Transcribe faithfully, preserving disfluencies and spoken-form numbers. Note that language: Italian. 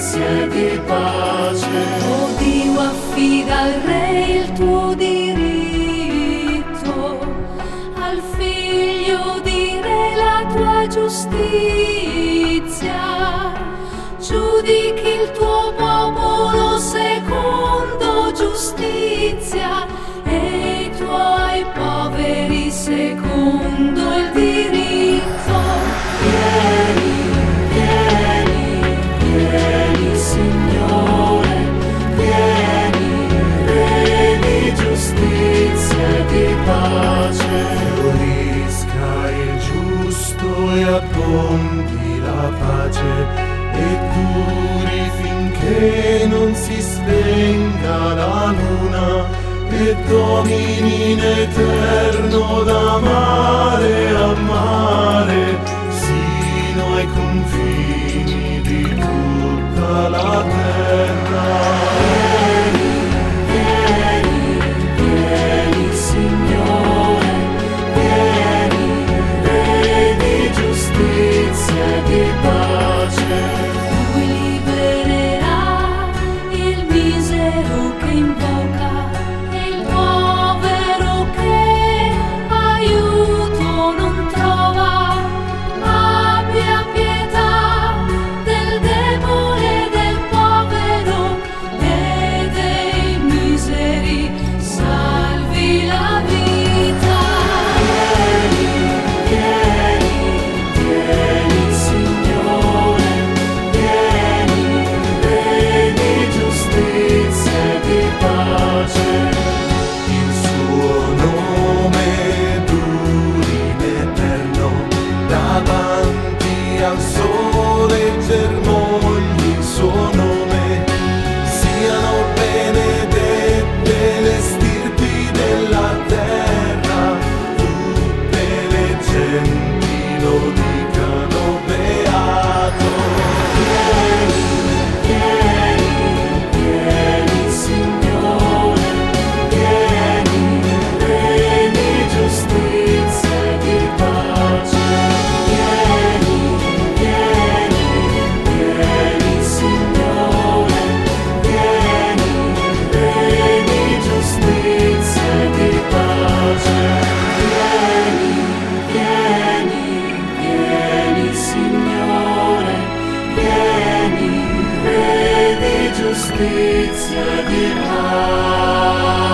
giustizia e di pace. O Dio, affida al Re il tuo diritto, al Figlio di Re la tua giustizia. Giudichi il tuo popolo secondo giustizia e i tuoi poveri secondo il diritto. Vieni, vieni, vieni Signore, vieni, Re di giustizia e di pace. Fiorisca il giusto e abbondi la pace, e duri finché non si spenga la luna, e domini in eterno da mare a mare, sino ai confini di tutta la terra. Vieni, vieni, vieni Signore, vieni, Re di giustizia e di pace. Lui libererà il misero che invoca e il povero che aiuto non trova. Abbia pietà del debole e del povero e dei miseri, salvi la vita. Vieni, vieni, vieni Signore, vieni, Re di giustizia e di pace. Il suo nome duri in eterno, davanti al sole germogli il suo nome. Siano benedette le stirpi della terra, tutte le genti lo dicano beato. Vieni, vieni, vieni Signore, vieni, Re di giustizia e di pace. Vieni, vieni, vieni Signore, vieni, Re di giustizia e di pace. Vieni, vieni, vieni Signore, vieni, Re di giustizia e di pace.